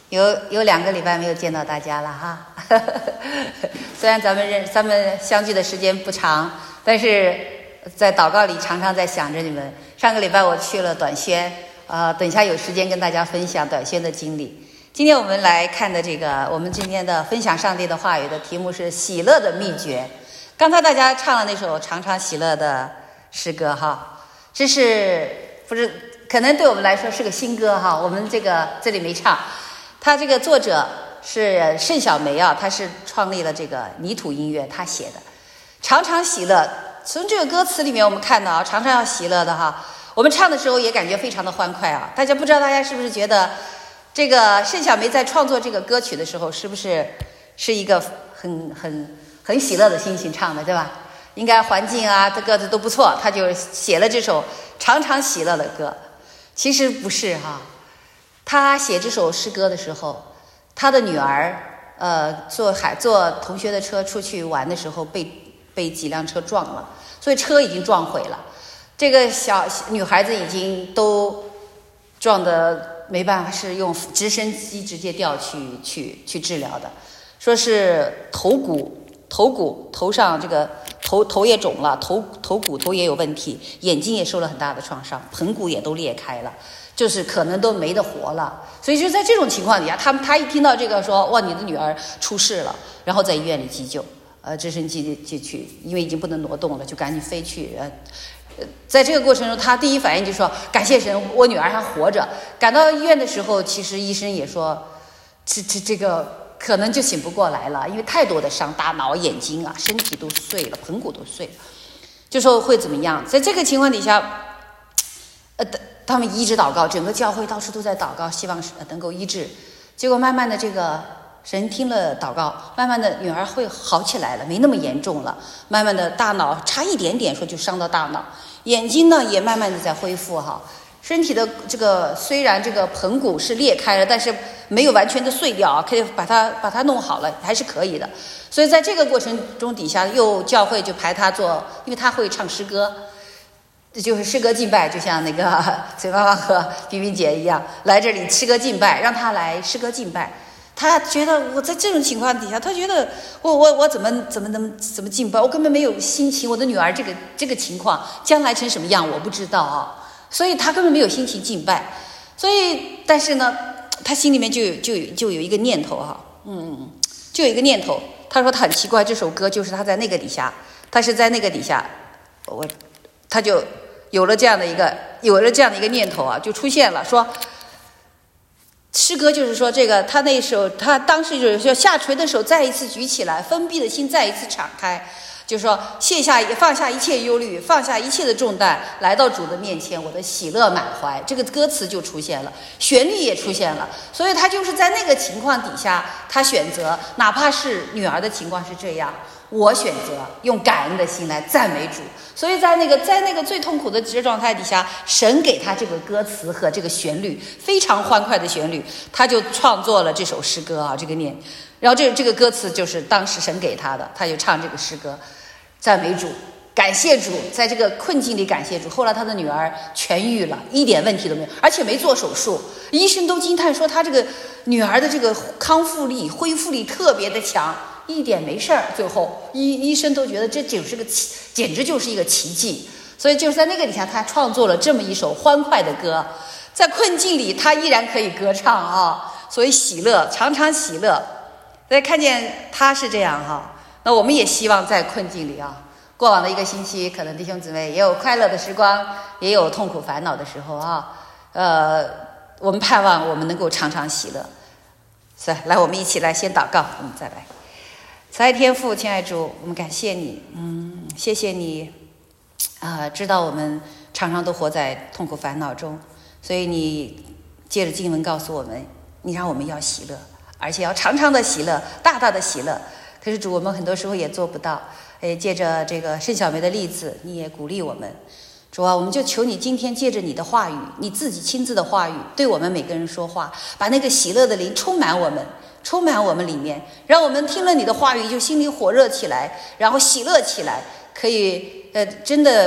有2个礼拜没有见到大家了哈，虽然咱们相聚的时间不长，但是在祷告里常常在想着你们。上个礼拜我去了短宣，等一下有时间跟大家分享短宣的经历。今天我们来看的我们今天的分享上帝的话语的题目是喜乐的秘诀。刚才大家唱了那首常常喜乐的诗歌哈，这是不是可能对我们来说是个新歌哈？我们这里没唱。他这个作者是盛小梅啊，他是创立了这个泥土音乐，他写的常常喜乐。从这个歌词里面我们看到常常要喜乐的哈，我们唱的时候也感觉非常的欢快啊。大家不知道大家是不是觉得这个盛小梅在创作这个歌曲的时候是不是一个很喜乐的心情唱的，对吧？应该环境啊这个都不错，他就写了这首常常喜乐的歌。其实不是哈，他写这首诗歌的时候，他的女儿坐同学的车出去玩的时候被几辆车撞了，所以车已经撞毁了。这个小女孩子已经都撞得没办法，是用直升机直接调去治疗的，说是头上这个头也肿了，骨头也有问题，眼睛也受了很大的创伤，盆骨也都裂开了，就是可能都没得活了。所以就在这种情况底下，他一听到这个说哇你的女儿出事了，然后在医院里急救，直升机就去，因为已经不能挪动了，就赶紧飞去。在这个过程中，他第一反应就说感谢神，我女儿还活着。赶到医院的时候，其实医生也说这个可能就醒不过来了，因为太多的伤，大脑、眼睛啊，身体都碎了，盆骨都碎了，就说会怎么样。在这个情况底下，他们一直祷告，整个教会到处都在祷告，希望能够医治。结果慢慢的这个神听了祷告，慢慢的女儿会好起来了，没那么严重了。慢慢的大脑差一点点说就伤到大脑，眼睛呢也慢慢的在恢复哈。身体的这个虽然这个盆骨是裂开了，但是没有完全的碎掉啊，可以把它弄好了，还是可以的。所以在这个过程中底下，教会就排他做，因为他会唱诗歌，就是诗歌敬拜，就像那个崔妈妈和冰冰姐一样，来这里诗歌敬拜，让他来诗歌敬拜。他觉得我在这种情况底下，他觉得我怎么敬拜，我根本没有心情。我的女儿这个情况将来成什么样我不知道啊，所以他根本没有心情敬拜。所以但是呢，他心里面就有一个念头哈，就有一个念头。他说他很奇怪，这首歌就是他在那个底下，他是在那个底下，他就有了这样的一个念头啊，就出现了说。诗歌就是说这个他当时就是说下垂的手再一次举起来，封闭的心再一次敞开，就是说放下一切忧虑，放下一切的重担，来到主的面前，我的喜乐满怀。这个歌词就出现了，旋律也出现了。所以他就是在那个情况底下，他选择哪怕是女儿的情况是这样，我选择用感恩的心来赞美主。所以在那个最痛苦的这状态底下，神给他这个歌词和这个旋律，非常欢快的旋律，他就创作了这首诗歌啊，然后这个歌词就是当时神给他的，他就唱这个诗歌，赞美主，感谢主，在这个困境里感谢主。后来他的女儿痊愈了，一点问题都没有，而且没做手术，医生都惊叹说他这个女儿的这个康复力、恢复力特别的强。一点没事儿，最后医生都觉得这简直就是一个奇迹。所以就是在那个底下，他创作了这么一首欢快的歌，在困境里他依然可以歌唱啊。所以喜乐，常常喜乐。大家看见他是这样哈，那我们也希望在困境里啊。过往的一个星期，可能弟兄姊妹也有快乐的时光，也有痛苦烦恼的时候啊。我们盼望我们能够常常喜乐。所以来，我们一起来先祷告，我们再来。慈爱天父，亲爱主，我们感谢你，谢谢你，知道我们常常都活在痛苦烦恼中，所以你借着经文告诉我们，你让我们要喜乐，而且要常常的喜乐，大大的喜乐。可是主，我们很多时候也做不到，借着这个盛小梅的例子，你也鼓励我们。主啊，我们就求你今天借着你的话语，你自己亲自的话语，对我们每个人说话，把那个喜乐的灵充满我们里面，让我们听了你的话语就心里火热起来，然后喜乐起来，可以真的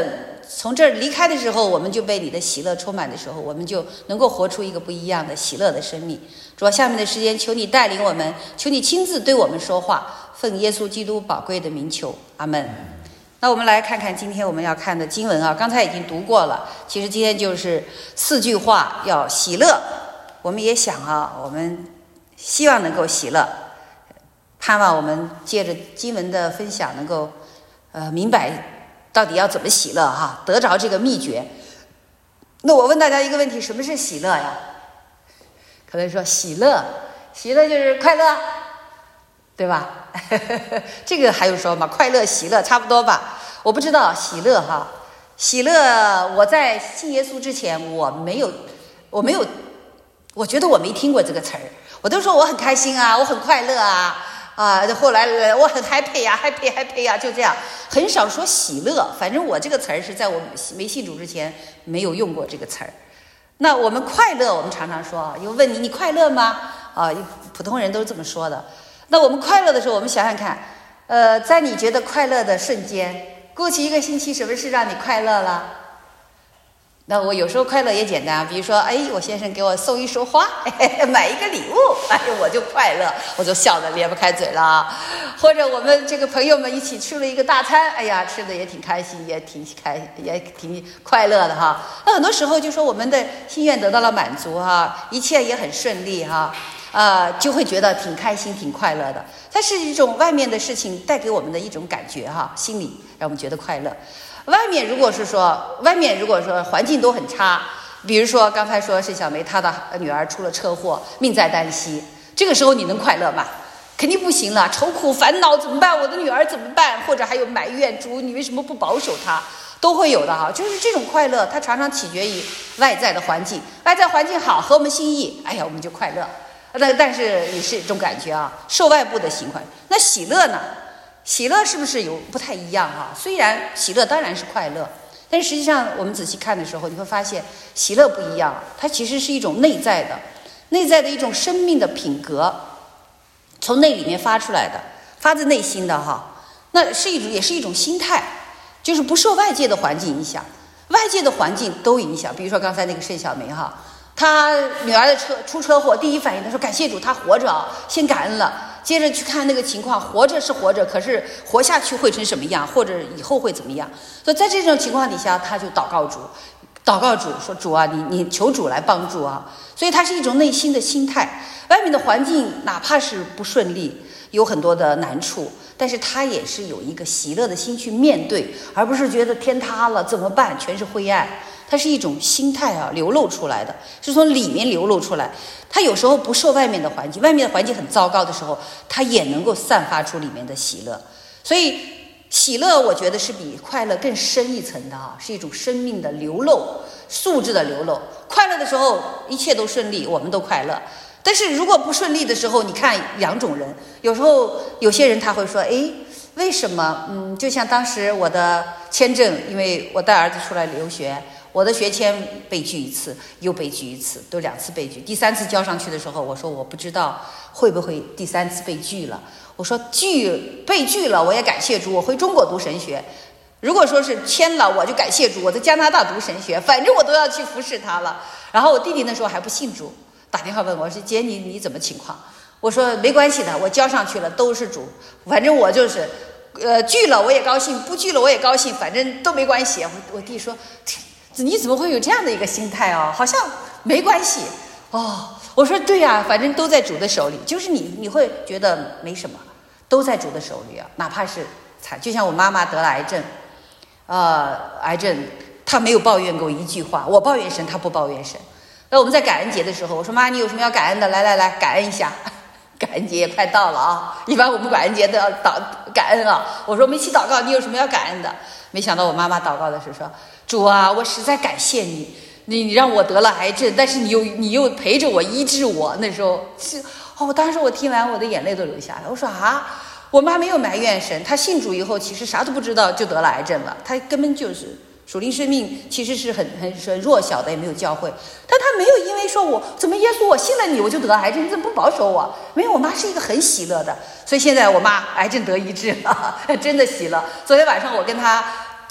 从这儿离开的时候，我们就被你的喜乐充满的时候，我们就能够活出一个不一样的喜乐的生命。主啊，下面的时间求你带领我们，求你亲自对我们说话，奉耶稣基督宝贵的名求，阿们。那我们来看看今天我们要看的经文啊，刚才已经读过了。其实今天就是4句话，要喜乐。我们也想啊，我们希望能够喜乐，盼望我们借着经文的分享能够明白到底要怎么喜乐哈，得着这个秘诀。那我问大家一个问题，什么是喜乐呀？可能说喜乐就是快乐，对吧？这个还有说嘛，快乐喜乐差不多吧？我不知道喜乐哈，喜乐我在信耶稣之前我没有，我觉得我没听过这个词儿。我都说我很开心啊，我很快乐啊，后来我很 happy 呀，就这样，很少说喜乐。反正我这个词儿是在我没信主之前没有用过这个词儿。那我们快乐，我们常常说，又问你快乐吗？普通人都是这么说的。那我们快乐的时候，我们想想看，在你觉得快乐的瞬间，过去1个星期，什么事让你快乐了？那我有时候快乐也简单，比如说，我先生给我送一束花，买一个礼物，我就快乐，我就笑得咧不开嘴了。或者我们这个朋友们一起吃了一个大餐，吃的也挺开心，也挺快乐的哈。那很多时候就说我们的心愿得到了满足哈，一切也很顺利哈，就会觉得挺开心、挺快乐的。它是一种外面的事情带给我们的一种感觉哈，心里让我们觉得快乐。外面如果说环境都很差，比如说刚才说是小梅她的女儿出了车祸，命在旦夕，这个时候你能快乐吗？肯定不行了，愁苦烦恼怎么办？我的女儿怎么办？或者还有埋怨，主你为什么不保守她？都会有的哈。就是这种快乐，它常常取决于外在的环境，外在环境好合我们心意，我们就快乐。但是也是一种感觉啊，受外部的情况。那喜乐呢？喜乐是不是有不太一样哈？虽然喜乐当然是快乐，但是实际上我们仔细看的时候，你会发现喜乐不一样，它其实是一种内在的一种生命的品格，从内里面发出来的，发自内心的哈。那也是一种心态，就是不受外界的环境影响，外界的环境都影响。比如说刚才那个盛小梅哈，她女儿的出车祸，第一反应她说感谢主，她活着，先感恩了。接着去看那个情况，活着是活着，可是活下去会成什么样，或者以后会怎么样？所以在这种情况底下，他就祷告主说主啊，你求主来帮助啊。所以它是一种内心的心态。外面的环境哪怕是不顺利，有很多的难处，但是他也是有一个喜乐的心去面对，而不是觉得天塌了怎么办，全是灰暗。它是一种心态啊，流露出来的，是从里面流露出来。它有时候不受外面的环境，外面的环境很糟糕的时候，它也能够散发出里面的喜乐。所以喜乐我觉得是比快乐更深一层的啊，是一种生命的流露，素质的流露。快乐的时候一切都顺利，我们都快乐。但是如果不顺利的时候，你看两种人，有时候有些人他会说，为什么就像当时我的签证，因为我带儿子出来留学，我的学签被拒一次又被拒一次，都2次被拒。第3次交上去的时候，我说我不知道会不会第3次被拒了。我说被拒了，我也感谢主，我回中国读神学。如果说是签了，我就感谢主，我在加拿大读神学，反正我都要去服侍他了。然后我弟弟那时候还不信主，打电话问我说姐你怎么情况？我说没关系的，我交上去了，都是主，反正我就是拒了我也高兴，不拒了我也高兴，反正都没关系。我弟说你怎么会有这样的一个心态哦？好像没关系哦。我说对呀，反正都在主的手里，就是你会觉得没什么，都在主的手里啊。哪怕是惨，就像我妈妈得了癌症，癌症她没有抱怨过一句话，我抱怨神，她不抱怨神。那我们在感恩节的时候，我说妈，你有什么要感恩的？来，感恩一下。感恩节也快到了啊，一般我们感恩节都要感恩啊。我说我们一起祷告，你有什么要感恩的？没想到我妈妈祷告的是说，主啊，我实在感谢你让我得了癌症，但是你又陪着我医治我。那时候是当时我听完我的眼泪都流下来。我说我妈没有埋怨神，她信主以后其实啥都不知道就得了癌症了，她根本就是属灵生命其实是很弱小的，也没有教会。但她没有因为说我怎么耶稣我信了你我就得癌症，你怎么不保守我？没有，我妈是一个很喜乐的。所以现在我妈癌症得医治了，真的喜乐。昨天晚上我跟她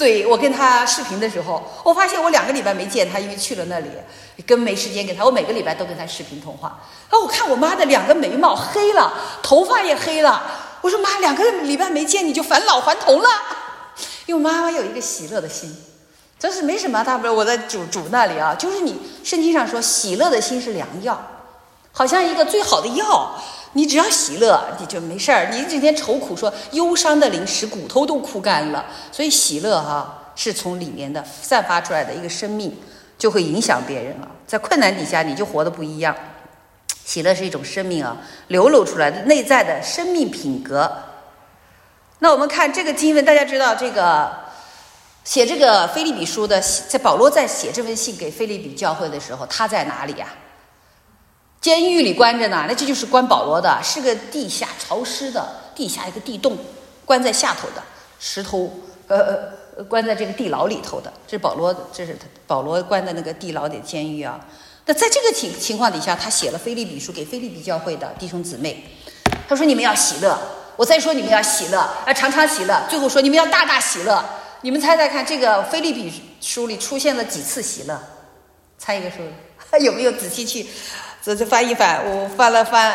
对，我跟他视频的时候，我发现我2个礼拜没见他，因为去了那里，根本没时间跟他。我每个礼拜都跟他视频通话。我看我妈的2个眉毛黑了，头发也黑了。我说妈，2个礼拜没见你就返老还童了。因为妈妈有一个喜乐的心，这是没什么大不了。我在主那里啊，就是你圣经上说喜乐的心是良药，好像一个最好的药。你只要喜乐，你就没事儿。你整天愁苦，说忧伤的灵使骨头都枯干了。所以喜乐是从里面的散发出来的一个生命，就会影响别人啊。在困难底下，你就活得不一样。喜乐是一种生命流露出来的内在的生命品格。那我们看这个经文，大家知道这个写这个腓立比书的，在保罗在写这封信给腓立比教会的时候，他在哪里呀？监狱里关着呢，那这就是关保罗的，是个地下潮湿的地下一个地洞，关在下头的石头，关在这个地牢里头的。这是保罗关的那个地牢的监狱啊。那在这个情况底下，他写了腓立比书给腓立比教会的弟兄姊妹，他说你们要喜乐，我再说你们要喜乐，常常喜乐，最后说你们要大大喜乐。你们猜猜看，这个腓立比书里出现了几次喜乐？猜一个数，有没有仔细去？这翻一翻，我翻了翻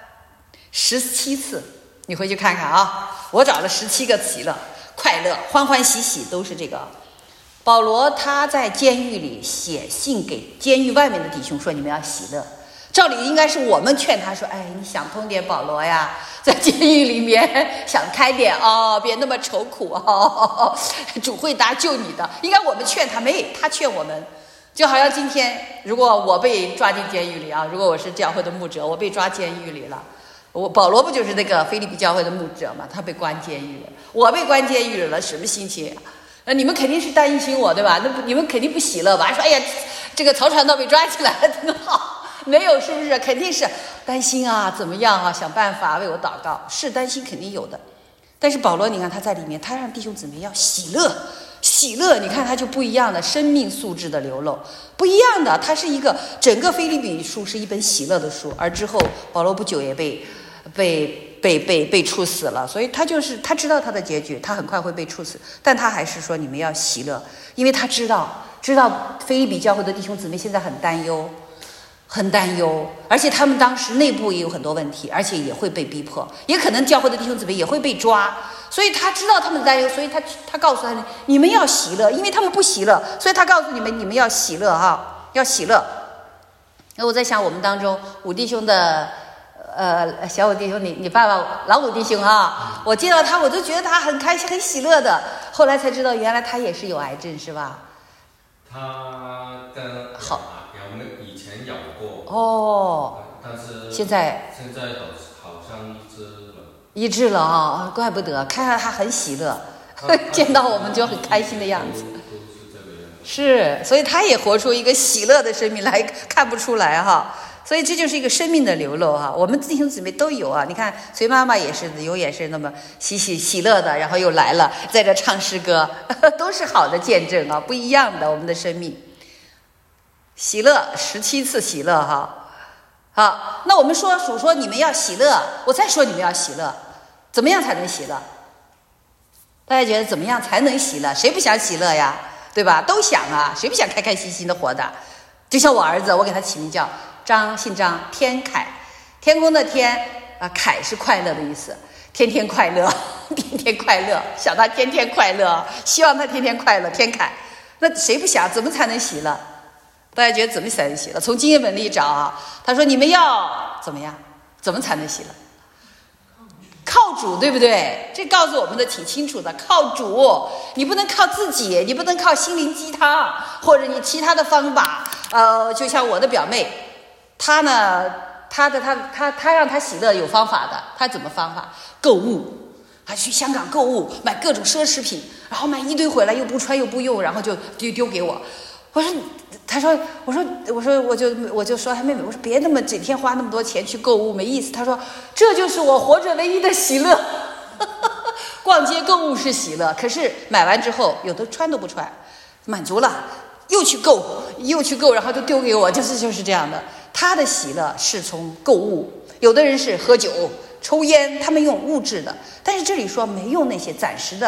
17次，你回去看看啊。我找了17个喜乐、快乐、欢欢喜喜，都是这个。保罗他在监狱里写信给监狱外面的弟兄说：“你们要喜乐。”照理应该是我们劝他说：“哎，你想通点，保罗呀，在监狱里面想开点别那么愁苦主会搭救你的。”应该我们劝他，没他劝我们。就好像今天，如果我被抓进监狱里如果我是教会的牧者，我被抓监狱里了，保罗不就是那个腓立比教会的牧者吗？他被关监狱了，我被关监狱里了，什么心情？你们肯定是担心我，对吧？你们肯定不喜乐吧？说哎呀，这个曹传道被抓起来了，挺好。没有，是不是？肯定是担心怎么样想办法为我祷告，是担心肯定有的。但是保罗，你看他在里面，他让弟兄姊妹要喜乐。喜乐，你看它就不一样的生命素质的流露，不一样的。它是一个整个腓立比书是一本喜乐的书，而之后保罗不久也被处死了，所以他知道他的结局，他很快会被处死，但他还是说你们要喜乐，因为他知道腓立比教会的弟兄姊妹现在很担忧，而且他们当时内部也有很多问题，而且也会被逼迫，也可能教会的弟兄姊妹也会被抓。所以他知道他们的担忧，所以他告诉他们，你们要喜乐，因为他们不喜乐，所以他告诉你们要喜乐要喜乐。那我在想，我们当中五弟兄的小五弟兄，你爸爸老五弟兄我见到他我都觉得他很开心很喜乐的，后来才知道原来他也是有癌症，是吧？ 他跟好以前有过但是现在好像医治了怪不得，看看他很喜乐，见到我们就很开心的样子。是，所以他也活出一个喜乐的生命来，看不出来所以这就是一个生命的流露我们弟兄姊妹都有你看隋妈妈也是那么喜乐的，然后又来了，在这唱诗歌，都是好的见证不一样的我们的生命。喜乐17次喜乐好，那我们说你们要喜乐，我再说你们要喜乐，怎么样才能喜乐？大家觉得怎么样才能喜乐？谁不想喜乐呀？对吧？都想谁不想开开心心的活的？就像我儿子，我给他起名叫张，姓张，天凯，天空的天凯是快乐的意思，天天快乐，天天快乐，想他天天快乐，希望他天天快乐，天凯。那谁不想？怎么才能喜乐？大家觉得怎么才能喜乐？从经验本里找他说你们要怎么样？怎么才能喜乐？靠主，对不对？这告诉我们的挺清楚的，靠主，你不能靠自己，你不能靠心灵鸡汤，或者你其他的方法。就像我的表妹，她呢，她让她喜乐有方法的，她怎么方法？购物，她去香港购物，买各种奢侈品，然后买一堆回来又不穿又不用，然后就丢给我。我说，他说，我就说，妹妹，我说别那么整天花那么多钱去购物，没意思。他说，这就是我活着唯一的喜乐。逛街购物是喜乐，可是买完之后，有的穿都不穿，满足了，又去购，然后就丢给我，就是这样的。他的喜乐是从购物，有的人是喝酒、抽烟，他们用物质的，但是这里说没用那些暂时的。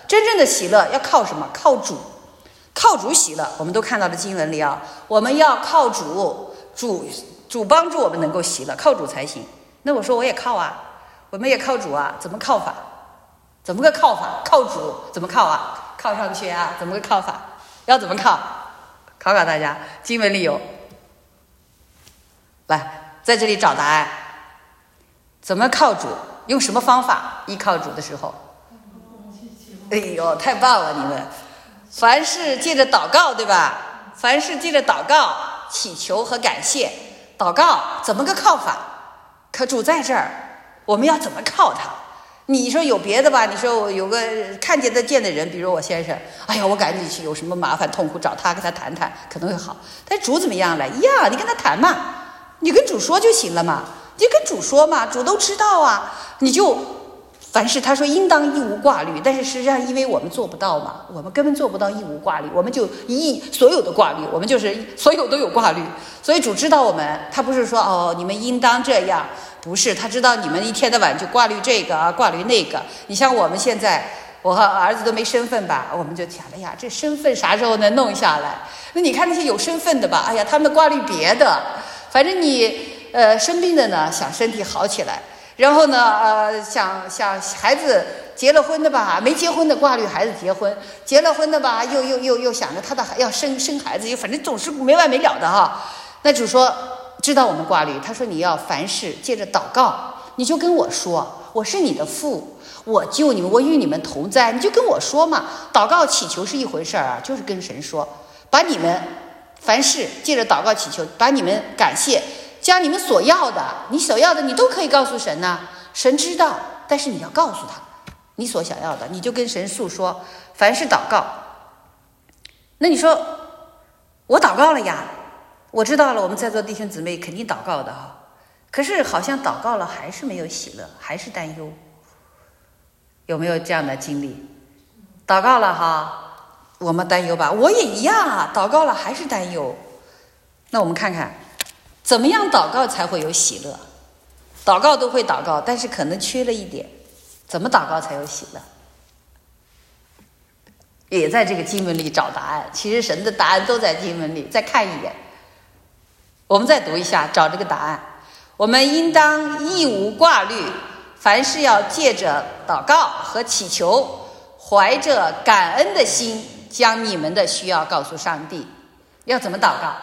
真正的喜乐要靠什么？靠主，靠主喜乐。我们都看到了经文里啊，我们要靠主，主帮助我们能够喜乐，靠主才行。那我说我也靠啊，我们也靠主啊，怎么靠法？怎么个靠法？靠主怎么靠啊？靠上去啊？怎么个靠法？要怎么靠？考考大家，经文里有。来，在这里找答案。怎么靠主？用什么方法依靠主的时候？哎呦，太棒了！你们，凡事借着祷告，对吧？凡事借着祷告、祈求和感谢。祷告怎么个靠法？可主在这儿，我们要怎么靠他？你说有别的吧？你说我有个看见得见的人，比如我先生，哎呀，我赶紧去，有什么麻烦痛苦找他，跟他谈谈，可能会好。但主怎么样了？呀，你跟他谈嘛，你跟主说就行了嘛，你就跟主说嘛，主都知道啊。你就凡事他说应当一无挂虑，但是实际上因为我们做不到嘛，我们根本做不到一无挂虑，我们就所有的挂虑，我们就是所有都有挂虑。所以主知道我们，他不是说哦你们应当这样。不是，他知道你们一天到晚就挂虑这个啊，挂虑那个。你像我们现在，我和儿子都没身份吧，我们就想了呀，这身份啥时候能弄下来？那你看那些有身份的吧，哎呀，他们挂虑别的。反正你生病的呢，想身体好起来，然后呢想孩子结了婚的吧，没结婚的挂虑孩子结婚，结了婚的吧，又想着他的要生孩子，反正总是没完没了的哈。那主说。知道我们挂虑，他说你要凡事借着祷告，你就跟我说，我是你的父，我救你们，我与你们同在，你就跟我说嘛。祷告祈求是一回事啊，就是跟神说，把你们凡事借着祷告祈求，把你们感谢，将你们所要的，你所要的你都可以告诉神呐，神知道，但是你要告诉他你所想要的，你就跟神诉说，凡事祷告。那你说我祷告了呀，我知道了，我们在座弟兄姊妹肯定祷告的哈，可是好像祷告了还是没有喜乐，还是担忧，有没有这样的经历？祷告了哈，我们担忧吧，我也一样啊，祷告了还是担忧。那我们看看，怎么样祷告才会有喜乐？祷告都会祷告，但是可能缺了一点，怎么祷告才有喜乐？也在这个经文里找答案。其实神的答案都在经文里，再看一眼。我们再读一下，找这个答案。我们应当一无挂虑，凡事要借着祷告和祈求，怀着感恩的心，将你们的需要告诉上帝。要怎么祷告？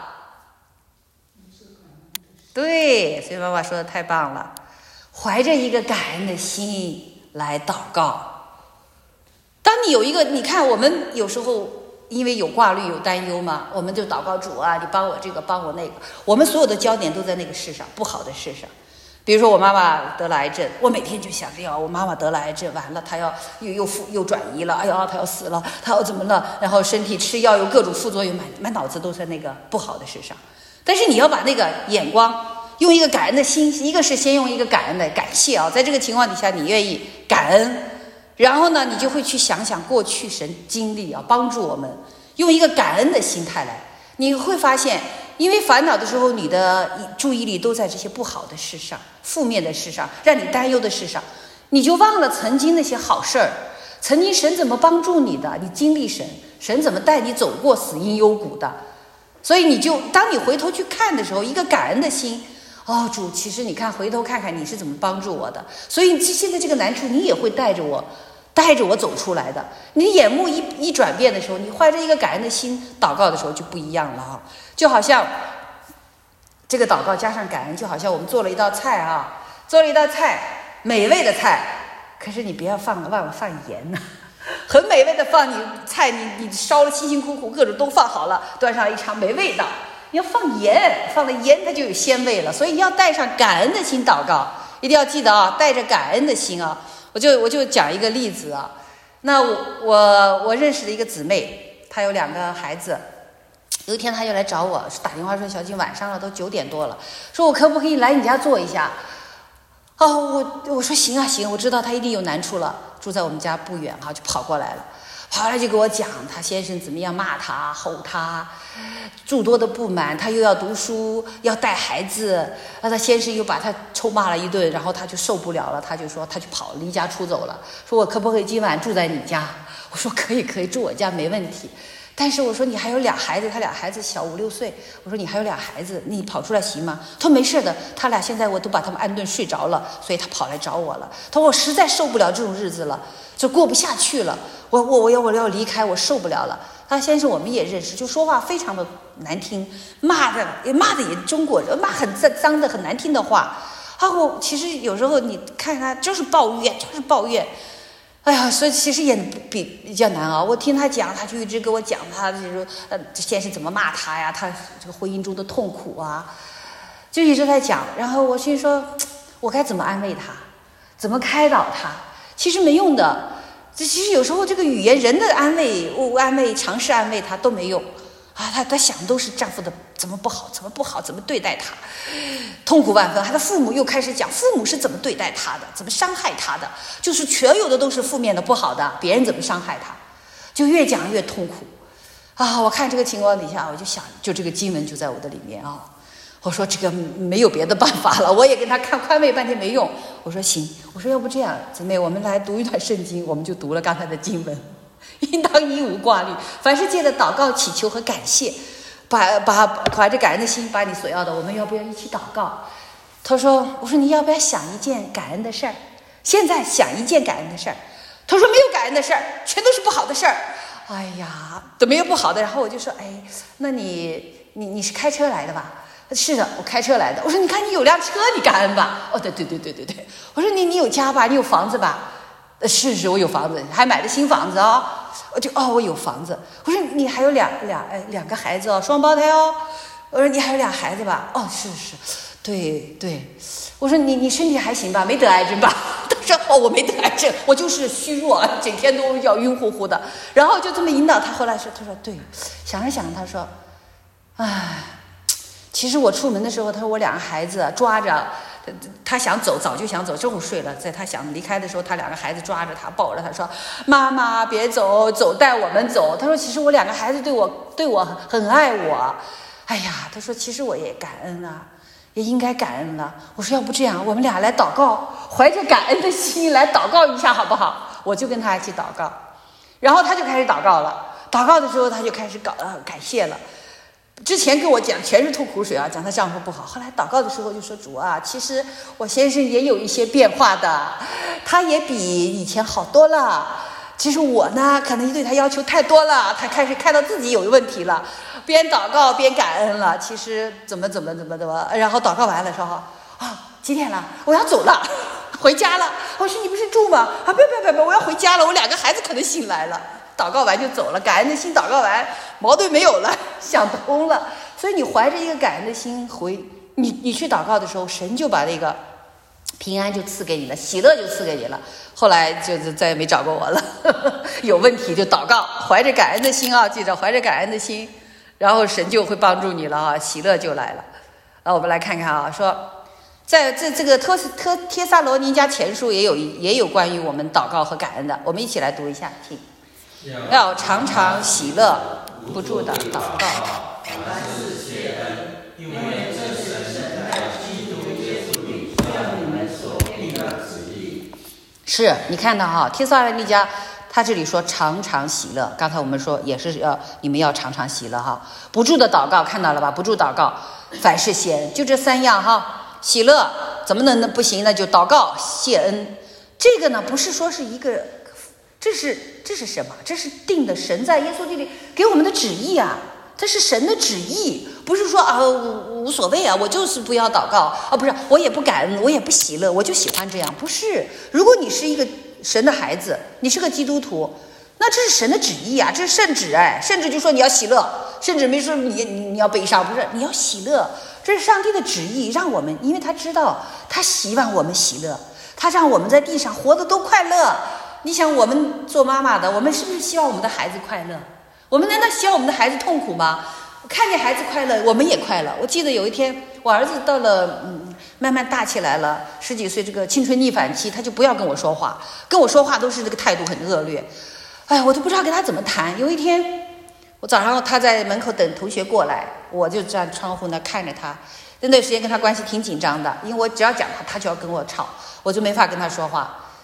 对，所以妈妈说的太棒了，怀着一个感恩的心来祷告。当你有一个，你看我们有时候因为有挂虑有担忧嘛，我们就祷告主啊，你帮我这个帮我那个，我们所有的焦点都在那个事上，不好的事上。比如说我妈妈得了癌症，我每天就想着呀，我妈妈得了癌症，完了她要又转移了，哎呀她要死了，她要怎么了，然后身体吃药有各种副作用，满脑子都是那个不好的事上。但是你要把那个眼光用一个感恩的心，一个是先用一个感恩的感谢啊，在这个情况底下你愿意感恩，然后呢你就会去想想过去神经历啊，帮助我们用一个感恩的心态来，你会发现因为烦恼的时候你的注意力都在这些不好的事上，负面的事上，让你担忧的事上，你就忘了曾经那些好事儿，曾经神怎么帮助你的，你经历神怎么带你走过死荫幽谷的。所以你就当你回头去看的时候，一个感恩的心，哦主，其实你看回头看看你是怎么帮助我的，所以现在这个难处你也会带着我走出来的。你眼目一转变的时候，你怀着一个感恩的心祷告的时候就不一样了哈。就好像这个祷告加上感恩，就好像我们做了一道菜啊，做了一道菜，美味的菜，可是你别忘了放盐呢。很美味的放你菜，你烧了辛辛苦苦，各种都放好了，端上一尝没味道。你要放盐，放了盐它就有鲜味了。所以要带上感恩的心祷告，一定要记得啊，带着感恩的心啊。我就讲一个例子啊。那我认识的一个姊妹，她有2个孩子。有一天她就来找我，打电话说：“小金，晚上了，都9点多了，说我可不可以来你家坐一下？”哦，我说行啊行，我知道她一定有难处了，住在我们家不远哈，就跑过来了。跑来就给我讲她先生怎么样骂她吼她，诸多的不满，她又要读书要带孩子，她先生又把她臭骂了一顿，然后她就受不了了，她就说她就跑离家出走了，说我可不可以今晚住在你家？ 我说可以，住我家没问题。但是我说你还有俩孩子，他俩孩子小5、6岁，我说你还有俩孩子，你跑出来行吗？他说没事的，他俩现在我都把他们安顿睡着了，所以他跑来找我了。他说我实在受不了这种日子了，就过不下去了，我要离开，我受不了了。他先生我们也认识，就说话非常的难听，骂的也中国人骂很脏的很难听的话。我其实有时候你看他就是抱怨。哎呀，所以其实也比较难啊。我听他讲，他就一直跟我讲他就是先生怎么骂他呀，他这个婚姻中的痛苦啊，就一直在讲。然后我心说，我该怎么安慰他，怎么开导他？其实没用的。其实有时候这个语言，人的安慰，尝试安慰他都没用啊。他想都是丈夫的怎么不好，怎么对待他，痛苦万分。他的父母又开始讲父母是怎么对待他的，怎么伤害他的，就是全有的都是负面的不好的，别人怎么伤害他，就越讲越痛苦啊。我看这个情况底下，我就想，就这个经文就在我的里面啊。我说这个没有别的办法了，我也跟他宽慰半天没用。我说行，我说要不这样，姊妹，我们来读一段圣经，我们就读了刚才的经文。应当一无挂虑，凡是借着祷告、祈求和感谢，把这感恩的心，把你所要的，我们要不要一起祷告？他说，我说你要不要想一件感恩的事儿？现在想一件感恩的事儿。他说没有感恩的事儿，全都是不好的事儿。哎呀，都没有不好的。然后我就说，那你是开车来的吧？是的，我开车来的。我说你看你有辆车，你感恩吧。对。我说你有家吧？你有房子吧？是，我有房子，还买了新房子哦。我有房子。我说你还有两个孩子哦，双胞胎哦。我说你还有俩孩子吧？是，对。我说你身体还行吧？没得癌症吧？他说我没得癌症，我就是虚弱，整天都要晕乎乎的。然后就这么引导他，后来说，他说对，想着想着他说，其实我出门的时候，他说我两个孩子抓着他想走，早就想走，中午睡了，在他想离开的时候，他两个孩子抓着他，抱着他说：“妈妈别走，带我们走。”他说：“其实我两个孩子对我很爱我。”哎呀，他说：“其实我也感恩啊，也应该感恩了。”我说：“要不这样，我们俩来祷告，怀着感恩的心来祷告一下，好不好？”我就跟他一起祷告，然后他就开始祷告了。祷告的时候，他就开始感谢了。之前跟我讲全是吐苦水啊，讲她丈夫不好。后来祷告的时候就说：“主啊，其实我先生也有一些变化的，他也比以前好多了。其实我呢，可能对他要求太多了，他开始看到自己有问题了，边祷告边感恩了。其实怎么，然后祷告完了说几点了？我要走了，回家了。我说你不是住吗？不，我要回家了，我两个孩子可能醒来了。”祷告完就走了，感恩的心祷告完，矛盾没有了，想通了。所以你怀着一个感恩的心你去祷告的时候，神就把那个平安就赐给你了，喜乐就赐给你了。后来就是再也没找过我了，有问题就祷告，怀着感恩的心啊，记着怀着感恩的心，然后神就会帮助你了啊，喜乐就来了。我们来看看啊，说在这个帖撒罗尼迦前书也有关于我们祷告和感恩的，我们一起来读一下，听。要常常喜乐，不住的祷告。凡事谢恩，因为这是神在基督耶稣里向你们所定的旨意。是你看到帖撒罗尼迦他这里说常常喜乐，刚才我们说也是你们要常常喜乐不住的祷告，看到了吧？不住祷告，凡事谢恩，就这3样喜乐怎么能不行呢？就祷告谢恩。这个呢不是说是一个。这是什么？这是定的神在耶稣这里给我们的旨意啊！这是神的旨意，不是说无所谓啊，我就是不要祷告不是，我也不感恩，我也不喜乐，我就喜欢这样。不是，如果你是一个神的孩子，你是个基督徒，那这是神的旨意啊，这是圣旨圣旨就说你要喜乐，圣旨没说你要悲伤，不是，你要喜乐，这是上帝的旨意，让我们，因为他知道他希望我们喜乐，他让我们在地上活得都快乐。你想我们做妈妈的，我们是不是希望我们的孩子快乐？我们难道希望我们的孩子痛苦吗？看见孩子快乐，我们也快乐。我记得有一天我儿子到了慢慢大起来了，10几岁，这个青春逆反期，他就不要跟我说话，跟我说话都是这个态度很恶劣。我都不知道跟他怎么谈。有一天我早上他在门口等同学过来，我就站窗户那看着他，那段时间跟他关系挺紧张的，因为我只要讲他就要跟我吵，我就没法跟他说话。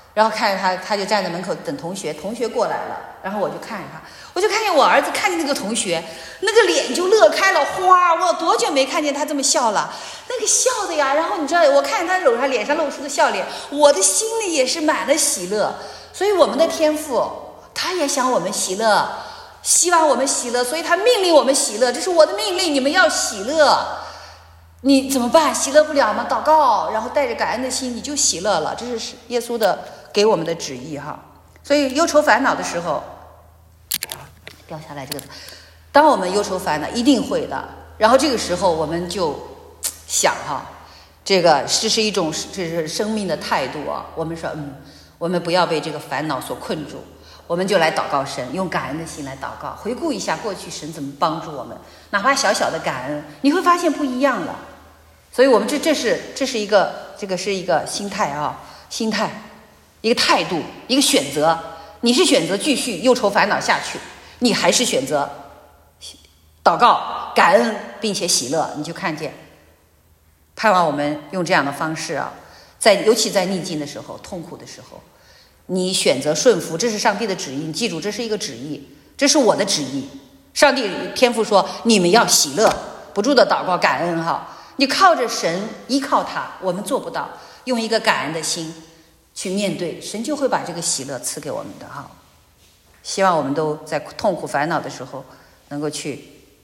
然后看着他就站在门口等同学过来了，然后我就看着他，我就看见我儿子看见那个同学，那个脸就乐开了花，我有多久没看见他这么笑了，那个笑的呀，然后你知道我看见他脸上露出的笑脸，我的心里也是满了喜乐。所以我们的天父他也想我们喜乐，希望我们喜乐，所以他命令我们喜乐，这是我的命令，你们要喜乐。你怎么办？喜乐不了吗？祷告，然后带着感恩的心，你就喜乐了。这是耶稣的给我们的旨意哈。所以忧愁烦恼的时候，掉下来这个，当我们忧愁烦恼一定会的。然后这个时候我们就想哈，这是一种这是生命的态度啊。我们说我们不要被这个烦恼所困住，我们就来祷告神，用感恩的心来祷告，回顾一下过去神怎么帮助我们，哪怕小小的感恩，你会发现不一样了。所以我们这是一个心态啊，心态，一个态度，一个选择。你是选择继续忧愁烦恼下去，你还是选择祷告、感恩，并且喜乐，你就看见。盼望我们用这样的方式啊，尤其在逆境的时候、痛苦的时候，你选择顺服，这是上帝的旨意。你记住，这是一个旨意，这是我的旨意。上帝天父说，你们要喜乐，不住的祷告、感恩哈。你靠着神，依靠他，我们做不到。用一个感恩的心去面对，神就会把这个喜乐赐给我们的哈。希望我们都在痛苦烦恼的时候，能够去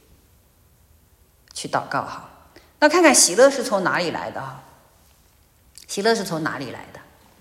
祷告哈。那看看喜乐是从哪里来的哈？喜乐是从哪里来的？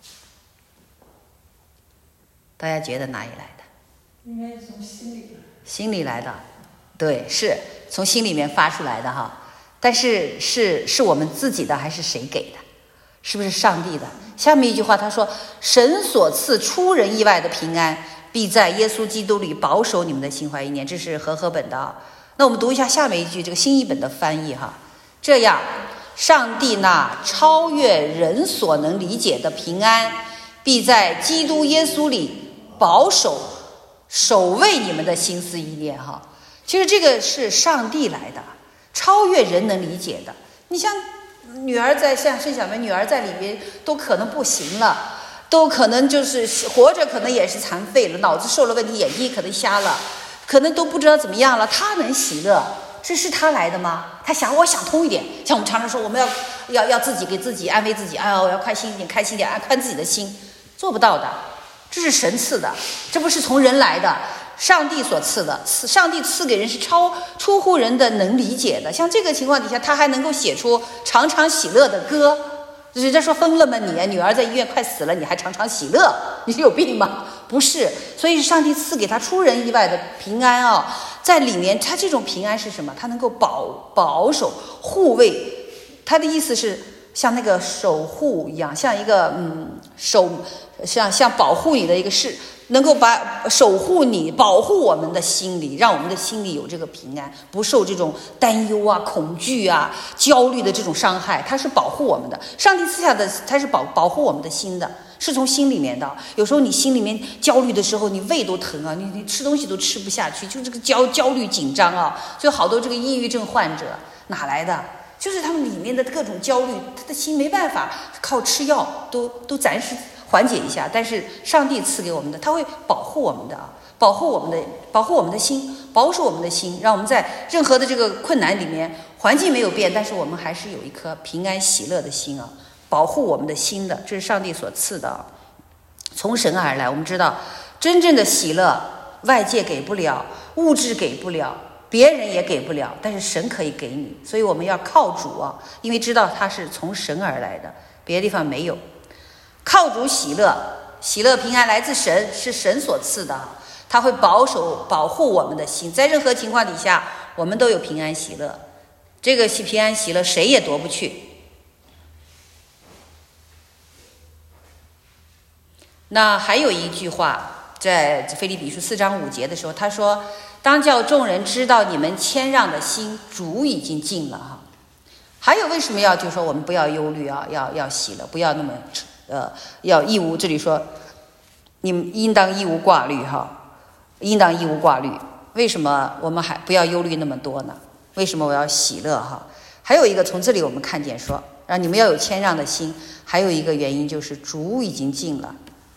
大家觉得哪里来的？ 应该是从心里来。 心里来的，对，是从心里面发出来的哈。但是是我们自己的还是谁给的？是不是上帝的？下面一句话他说，神所赐出人意外的平安，必在耶稣基督里保守你们的心怀意念。这是和合本的啊。那我们读一下下面一句，这个新译本的翻译哈。这样，上帝那超越人所能理解的平安，必在基督耶稣里保守卫你们的心思意念哈。其实这个是上帝来的，超越人能理解的。你像女儿像盛小梅女儿在里边都可能不行了，都可能就是活着可能也是残废了，脑子受了问题，眼睛可能瞎了，可能都不知道怎么样了，她能喜乐，这是她来的吗？她我想通一点，像我们常常说我们要自己给自己安慰自己，哎呀我要开心一点，开心一点，宽自己的心，做不到的，这是神赐的，这不是从人来的，上帝所赐的，上帝赐给人是出乎人的能理解的。像这个情况底下，他还能够写出常常喜乐的歌。人家说疯了吗你？女儿在医院快死了，你还常常喜乐？你是有病吗？不是，所以上帝赐给他出人意外的平安啊，在里面，他这种平安是什么？他能够保守、护卫。他的意思是像那个守护一样，像一个像保护你的一个事。能够守护你，保护我们的心里，让我们的心里有这个平安，不受这种担忧啊、恐惧啊、焦虑的这种伤害。它是保护我们的，上帝赐下的，它是保护我们的心的，是从心里面的。有时候你心里面焦虑的时候，你胃都疼啊，你吃东西都吃不下去，就这个焦虑紧张啊，所以好多这个抑郁症患者哪来的？就是他们里面的各种焦虑，他的心没办法靠吃药都暂时缓解一下，但是上帝赐给我们的，他会保护我们的，保护我们的心，保守我们的心，让我们在任何的这个困难里面，环境没有变，但是我们还是有一颗平安喜乐的心啊，保护我们的心的，这是上帝所赐的，从神而来。我们知道，真正的喜乐，外界给不了，物质给不了，别人也给不了，但是神可以给你，所以我们要靠主啊，因为知道他是从神而来的，别的地方没有。靠主喜乐，喜乐平安来自神，是神所赐的，他会保护我们的心，在任何情况底下，我们都有平安喜乐。这个平安喜乐谁也夺不去。那还有一句话，在腓立比书4章5节的时候，他说：“当叫众人知道你们谦让的心，主已经尽了哈。”还有为什么就是说我们不要忧虑啊，要喜乐，不要那么要义无，这里说你们应当义无挂虑哈，应当义无挂虑。为什么我们还不要忧虑那么多呢？为什么我要喜乐哈？还有一个从这里我们看见说，让你们要有谦让的心。还有一个原因就是主已经尽了，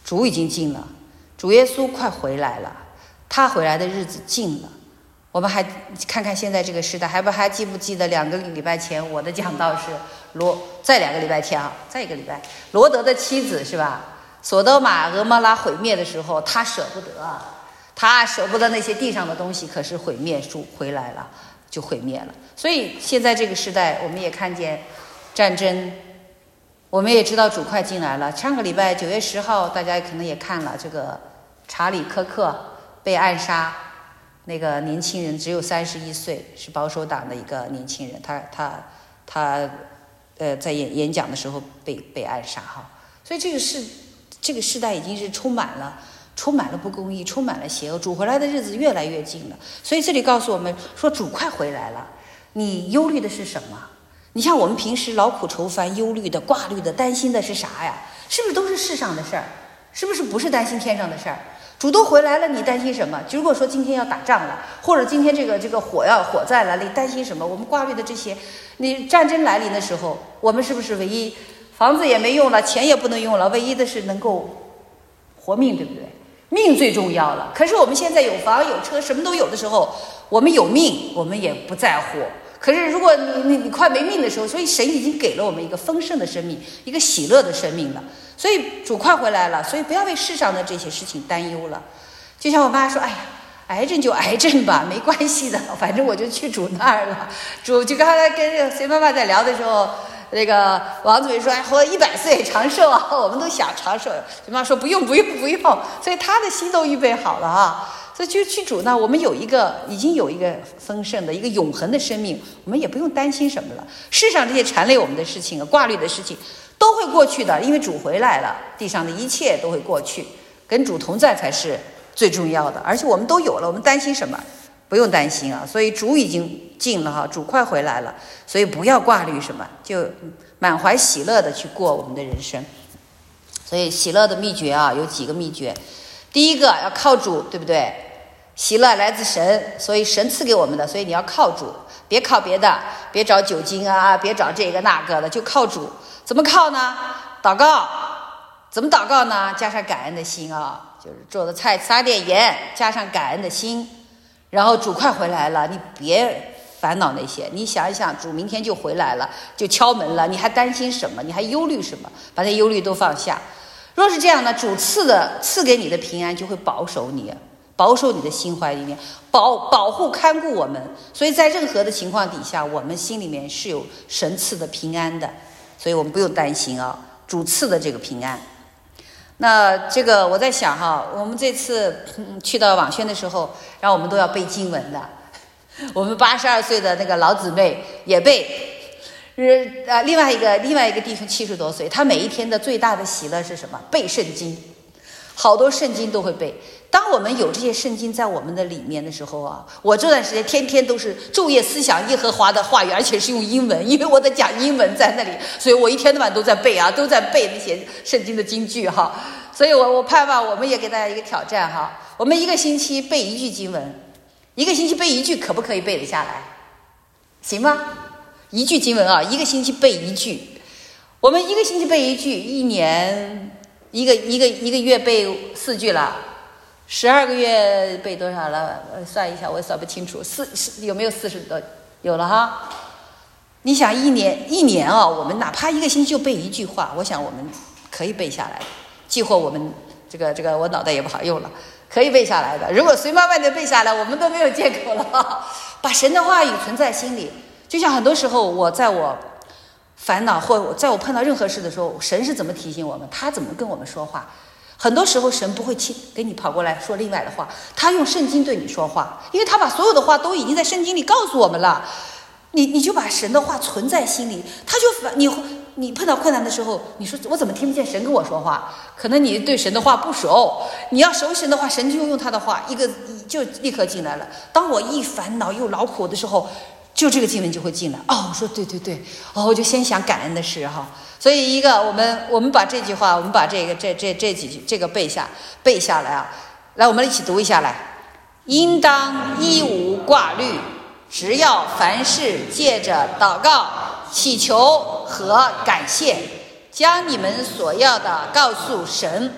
主已经近了，主耶稣快回来了，他回来的日子近了。我们还看看现在这个时代，还记不记得2个礼拜前我的讲道是再2个礼拜前啊，再1个礼拜，罗德的妻子是吧？索多玛俄摩拉毁灭的时候，他舍不得啊，他舍不得那些地上的东西，可是毁灭主回来了，就毁灭了。所以现在这个时代，我们也看见战争，我们也知道主快进来了。上个礼拜9月10号，大家可能也看了这个查理科克被暗杀。那个年轻人只有31岁，是保守党的一个年轻人，他在演讲的时候被暗杀哈。所以这个时代已经是充满了不公义，充满了邪恶。主回来的日子越来越近了。所以这里告诉我们说，主快回来了。你忧虑的是什么？你像我们平时劳苦愁烦、忧虑的、挂虑的、担心的是啥呀？是不是都是世上的事儿？是不是担心天上的事儿？主都回来了，你担心什么？如果说今天要打仗了，或者今天这个火灾来了，你担心什么？我们挂虑的这些，你战争来临的时候，我们是不是唯一房子也没用了，钱也不能用了，唯一的是能够活命，对不对？命最重要了。可是我们现在有房有车，什么都有的时候，我们有命，我们也不在乎。可是如果你快没命的时候，所以神已经给了我们一个丰盛的生命，一个喜乐的生命了。所以主快回来了，所以不要为世上的这些事情担忧了。就像我妈说，哎呀，癌症就癌症吧，没关系的，反正我就去主那儿了。主就刚才跟随妈妈在聊的时候，那个王主任说，哎，活100岁长寿啊，我们都想长寿。随妈说不用，所以他的心都预备好了啊。所以就去主呢，我们已经有一个丰盛的一个永恒的生命，我们也不用担心什么了。世上这些缠累我们的事情、挂虑的事情都会过去的，因为主回来了，地上的一切都会过去，跟主同在才是最重要的。而且我们都有了，我们担心什么？不用担心啊。所以主已经近了哈，主快回来了，所以不要挂虑什么，就满怀喜乐的去过我们的人生。所以喜乐的秘诀啊，有几个秘诀。第一个要靠主，对不对？喜乐来自神，所以神赐给我们的，所以你要靠主，别靠别的，别找酒精啊，别找这个那个的，就靠主。怎么靠呢？祷告。怎么祷告呢？加上感恩的心啊，就是做的菜撒点盐，加上感恩的心，然后主快回来了，你别烦恼那些，你想一想，主明天就回来了，就敲门了，你还担心什么？你还忧虑什么？把这忧虑都放下。若是这样呢，主赐给你的平安就会保守你的心怀里面，保护看顾我们。所以在任何的情况底下，我们心里面是有神赐的平安的，所以我们不用担心啊，主赐的这个平安。那这个我在想哈，我们这次去到网宣的时候，然后我们都要背经文的，我们82岁的那个老姊妹也背。另外一个弟兄70多岁，他每一天的最大的喜乐是什么？背圣经，好多圣经都会背。当我们有这些圣经在我们的里面的时候啊，我这段时间天天都是昼夜思想耶和华的话语，而且是用英文，因为我在讲英文在那里，所以我一天到晚都在背啊，都在背那些圣经的金句哈。所以我盼望我们也给大家一个挑战哈，我们一个星期背一句经文，一个星期背一句，可不可以背得下来？行吗？一句经文啊，一个星期背一句。我们一个星期背一句，一年一个月背4句了，12个月背多少了？算一下，我也算不清楚，有没有40多？有了哈。你想一年啊，我们哪怕一个星期就背一句话，我想我们可以背下来的。既或我们这个我脑袋也不好用了，可以背下来的。如果随慢慢的背下来，我们都没有借口了。把神的话语存在心里，就像很多时候我烦恼或在我碰到任何事的时候，神是怎么提醒我们，他怎么跟我们说话。很多时候神不会给你跑过来说另外的话，他用圣经对你说话，因为他把所有的话都已经在圣经里告诉我们了。你就把神的话存在心里，他就你碰到困难的时候，你说我怎么听不见神跟我说话？可能你对神的话不熟，你要熟神的话，神就用他的话就立刻进来了。当我一烦恼又劳苦的时候，就这个经文就会进来。我说对，我就先想感恩的事哈。所以我们把这句话，我们把这几句这个背下来啊，来我们一起读一下来。应当一无挂虑，只要凡事借着祷告、祈求和感谢，将你们所要的告诉神，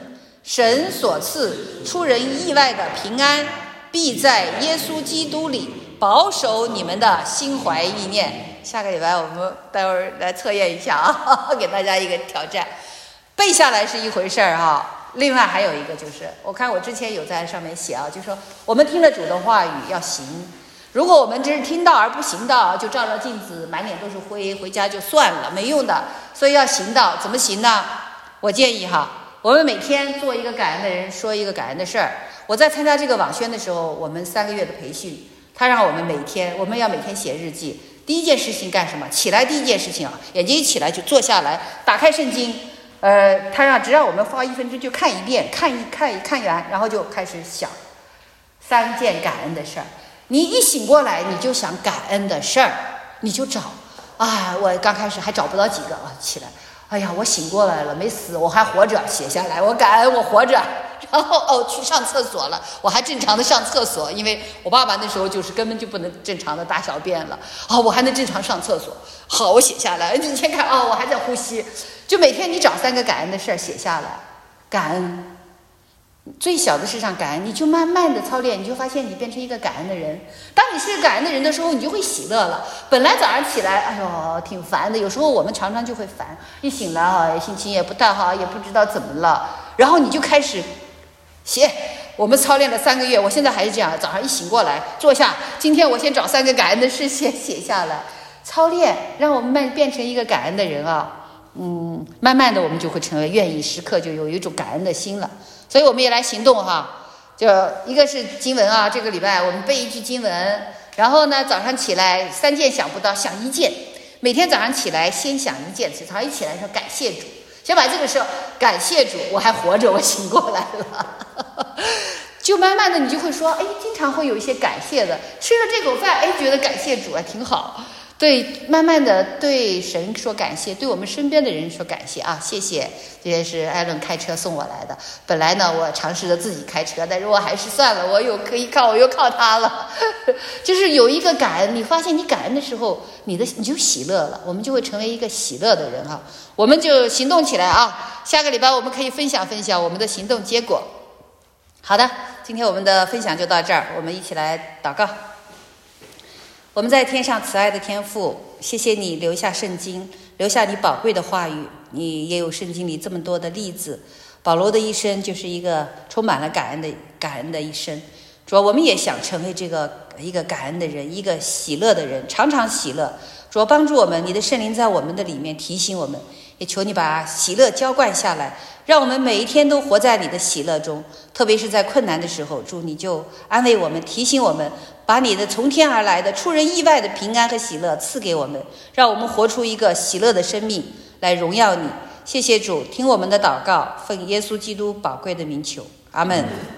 神所赐出人意外的平安，必在耶稣基督里保守你们的心怀意念。下个礼拜我们待会儿来测验一下啊，给大家一个挑战。背下来是一回事儿哈，另外还有一个就是，我看我之前有在上面写啊，就说我们听了主的话语要行。如果我们只是听到而不行道，就照照镜子满脸都是灰，回家就算了，没用的。所以要行道，怎么行呢？我建议哈，我们每天做一个感恩的人，说一个感恩的事儿。我在参加这个网宣的时候，我们3个月的培训，他让我们要每天写日记。第一件事情干什么？起来第一件事情啊，眼睛一起来就坐下来，打开圣经，他只让我们花1分钟就看一遍，看完，然后就开始想3件感恩的事儿。你一醒过来，你就想感恩的事儿，你就找啊。我刚开始还找不到几个啊，起来，哎呀，我醒过来了，没死，我还活着，写下来，我感恩我活着。然后去上厕所了，我还正常的上厕所，因为我爸爸那时候就是根本就不能正常的大小便了，我还能正常上厕所。好，我写下来，你先看我还在呼吸。就每天你找3个感恩的事儿写下来，感恩。最小的事上感恩，你就慢慢的操练，你就发现你变成一个感恩的人。当你是感恩的人的时候，你就会喜乐了。本来早上起来，哎呦，挺烦的。有时候我们常常就会烦，一醒来心情也不太好，也不知道怎么了，然后你就开始写。我们操练了3个月，我现在还是这样，早上一醒过来，坐下，今天我先找3个感恩的事写下来，操练，让我们变成一个感恩的人啊。慢慢的我们就会成为愿意时刻就有一种感恩的心了。所以我们也来行动哈，就一个是经文啊，这个礼拜我们背一句经文，然后呢早上起来3件想不到，想1件，每天早上起来先想1件，早上一起来说感谢主，先把这个事，感谢主，我还活着，我醒过来了。就慢慢的你就会说，经常会有一些感谢的，吃了这口饭，觉得感谢主挺好。对，慢慢的对神说感谢，对我们身边的人说感谢啊，谢谢。这也是艾伦开车送我来的。本来呢，我尝试着自己开车，但是我还是算了，我可以靠，我又靠他了。就是有一个感恩，你发现你感恩的时候，你就喜乐了，我们就会成为一个喜乐的人啊。我们就行动起来啊！下个礼拜我们可以分享我们的行动结果。好的，今天我们的分享就到这儿，我们一起来祷告。我们在天上慈爱的天父，谢谢你留下圣经，留下你宝贵的话语，你也有圣经里这么多的例子。保罗的一生就是一个充满了感恩的一生。主要我们也想成为这个一个感恩的人，一个喜乐的人，常常喜乐。主要帮助我们，你的圣灵在我们的里面提醒我们，也求你把喜乐浇灌下来，让我们每一天都活在你的喜乐中，特别是在困难的时候，主你就安慰我们，提醒我们，把你的从天而来的出人意外的平安和喜乐赐给我们，让我们活出一个喜乐的生命来荣耀你。谢谢主，听我们的祷告，奉耶稣基督宝贵的名求，阿们。